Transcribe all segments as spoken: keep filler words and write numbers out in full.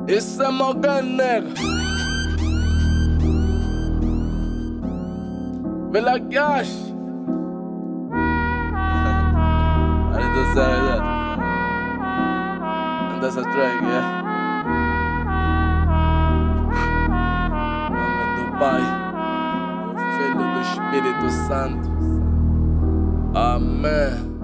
Isso é Morgan, nega. Vela Gash. I don't say that. And that's a track, yeah. Nome do Pai, do Filho e do Espírito Santo. Amém.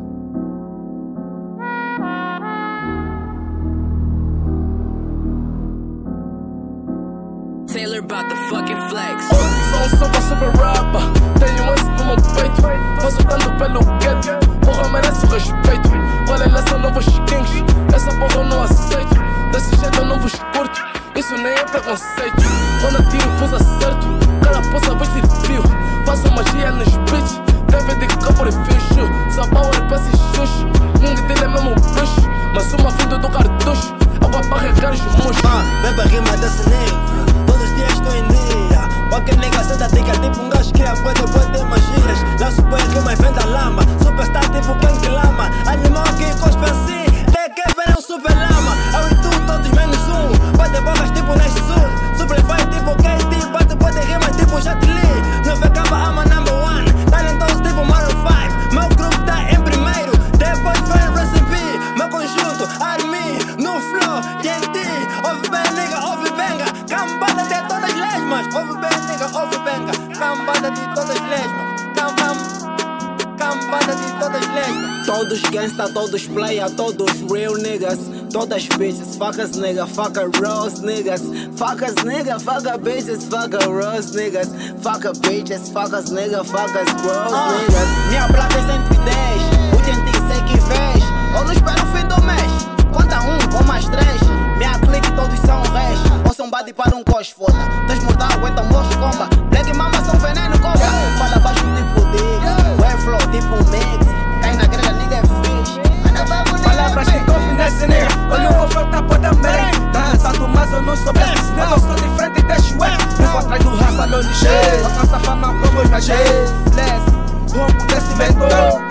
Taylor bout the fucking flex. Sou um super, super rapper. Tenho esse no meu peito. Faço tanto pelo gueto. Porra, merece o respeito. Qual é a leção? Não vos kings. Essa porra eu não aceito. Desse jeito eu não vos curto. Isso nem é preconceito. Quando eu tiro, fiz acerto. Cada poça veste de fio. Faço magia nos beats. Deve de cabo e ficho. Só power, peça e xuxo. Um dele é mesmo bicho. Mas uma filho do cartucho. Água para regar os murchos. Ah, vem pra rima desse nigga. Todos os dias estou em dia. Qualquer nega senta dica, tipo um gajo que cria pode ter magias. Lanço põe rima e vem da lama. Superstar tipo quem que lama. Animal que cospe assim. Quem quer ver é um super lama. Eu e tu, todos menos um. Bate bocas tipo Neste Sul. Superfly tipo K T. Bate pode rima tipo Jet Li. Não vê capa ama number one. Talentoso tipo Maroon five. Meu grupo tá em primeiro. Depois vem Recipe. Meu conjunto, Army. No flow, T N T. Ouve bem nigga, ouve benga. Cambada de todas as lesmas. Ouve bem nigga, ouve benga. Cambada de todas as lesmas. Cam, cam, cambada de todas as lesmas. Todos gangsta, todos player, todos real niggas. Todas bitches, fuck us nigga, fuck a rose niggas. Fuck us nigga, fuck a bitches, fuck a rose niggas. Fuck a bitches, fuck us nigga, fuck us rose uh, niggas. Minha placa é cento e dez, o T N T sei que vês. Eu não espero o fim do mês. Conta um ou mais três. Minha clique todos são réis. Ou são body para um cos foda. Dois mortais aguentam moço comba. Black mama são veneno cobra. Fala baixo tipo Dix. Webflow tipo Mix. Cai na grelha, nigga é fixe. Palavras que confidência, nigga. Olha o oferta pra também. Tá tanto mas eu não sou best. Mas eu sou diferente e deixo é. Eu vou atrás do raça, não lixei. Alcança fama como os magês. Rompo desse mentor.